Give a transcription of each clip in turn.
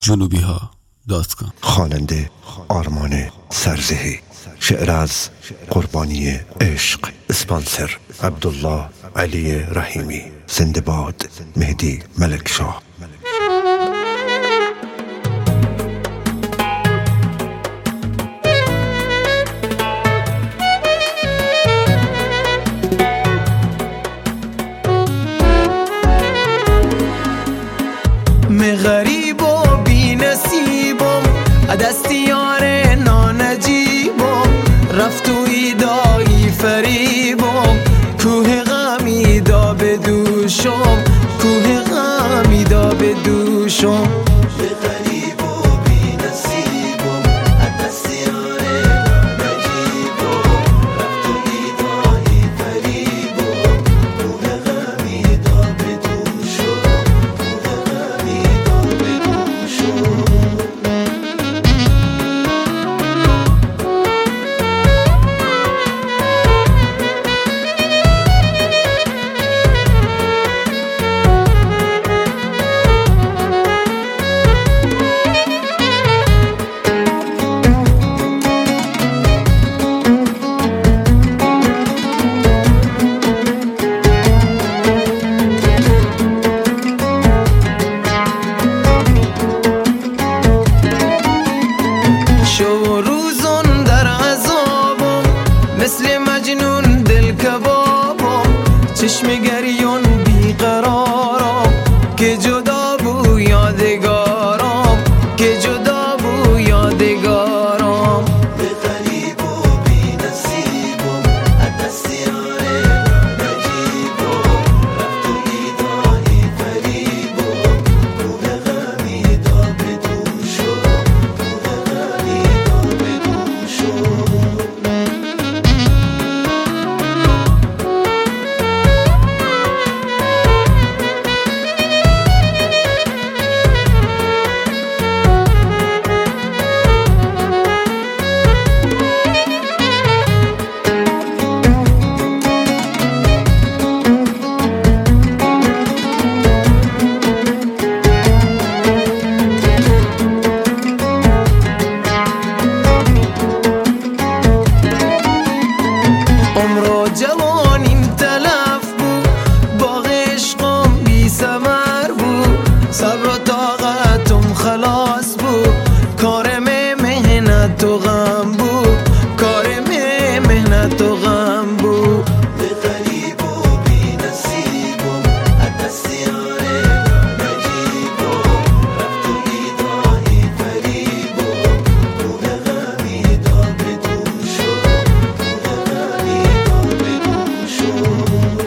جنوبیها.com. خواننده آرمان سرزهی. شعر از قربانی عشق. اسپانسر عبدالله علی رحیمی. زنده باد مهدی ملکشاه. غریب و بی نصیبم دست یار نانجیبم رفتوی دایی فریبم کوه غمی دا به دوشم کوه غمی دا به دوشم غریب و بی نصیبم دست یار نانجیبم رفتوی دایی فریبم کوه غمی دا به دوشم چشم گریون بیقرارم که جدا بو یادگارم که جدا بو یادگارم غریب و بی نصیبم دست یار نجیبم رفتوی دایی فریبم کوه غمی دا به دوشم کوه غمی دا به دوشم جوانیم تلف بود باغ عشقم بی ثمر بود صبر و طاقتم خلاص بود کارم مهنت و غم بود کارم مهنت و غم بود غریب و بی نصیبم دست یار نجیبم رفتوی دایی فریبم کوه غمی دا به دوشم کوه غمی دا به دوشم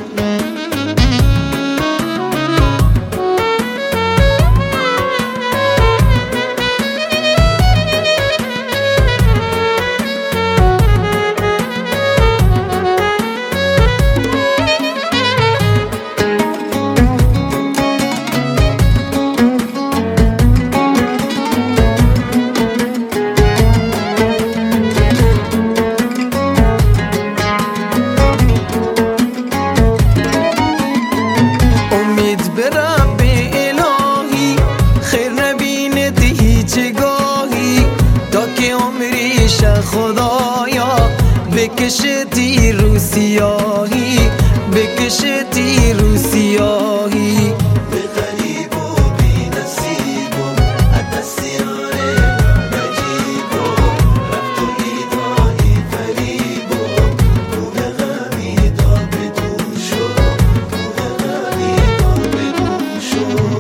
به رب الهی خیر نبینه هیچ گاهی تا که عمریش خدایا بکشه تیر رو سیاهی بکشه تیر رو سیاهی غریب و بی نصیبم دست یار نجیبم رفتوی دایی فریبم کوه غمی دا به دوشم کوه غمی دا به دوشم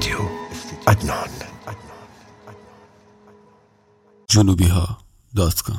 عدنان. جنوبیها.com.